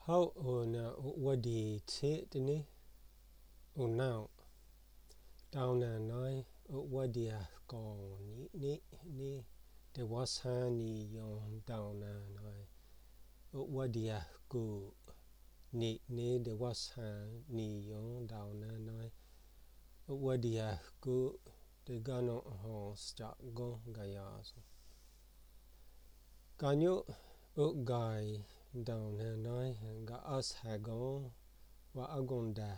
How na wadi tit ni now down na nai wadi ko ni de was hani yon down na nai wadi ku ni de was hani yon down na nai wadi ku de gano ho sta go gayas kanyo guy down na nai ga as hagon wa agonda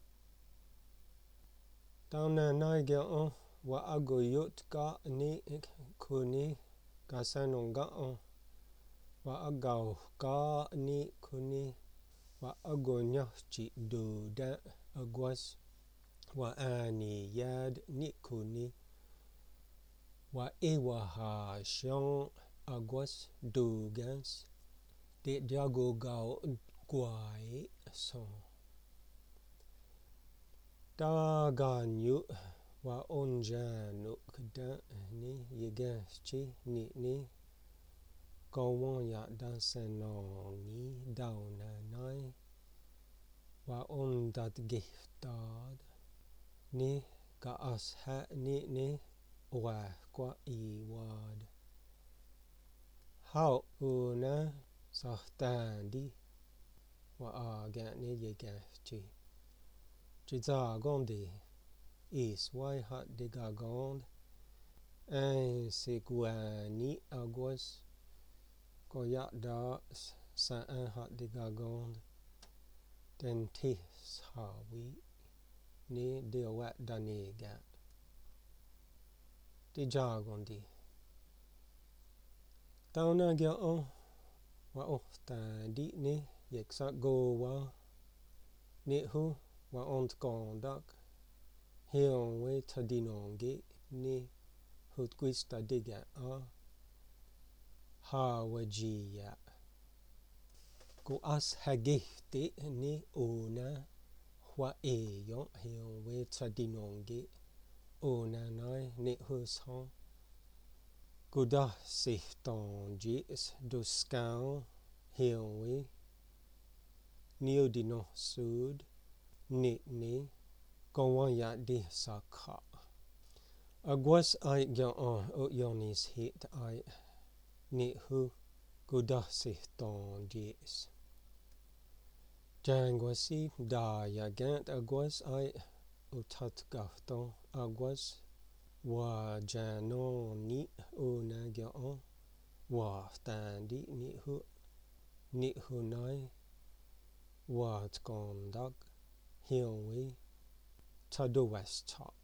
down na nai ga on wa ago yot ka ni kuni ka sanon ga on wa agao ka ni kuni wa ago nya chi do da agwas wa ani yad ni kuni wa ewa ha shon agwas do gans de jago gao guai so da ganyu wa onja no kda ni yegachi ni kawon ya dan seno ni down na nai wa on dat giftad ni ga as ha ni wa kwa I wad how una sahtandi wa aga ni yegachi Jiza gondi is why hat de gagond en seguani agwas koya da sa en hat de gagond den tis hawi ni de wat daniga de jagondi tauna gya on wa ofta di ni yeksa go wa ni hu wa ont kondak hion we tadinonge ni hutquista diga a ha wajia ko as hagifte ni ona wa eyon hion we tadinonge ona nai ni hushon Goda sifton jis do skan hion we neodino sud ni Kawan ya di saka agwas ai gya on o yonis hit ai ni hu goda sifton jis jangwasi da ya gant agwas ai utat gafton agwas wa janon ni ona gya on wa standi ni hu nai wa tkondak hion we Tado West Top.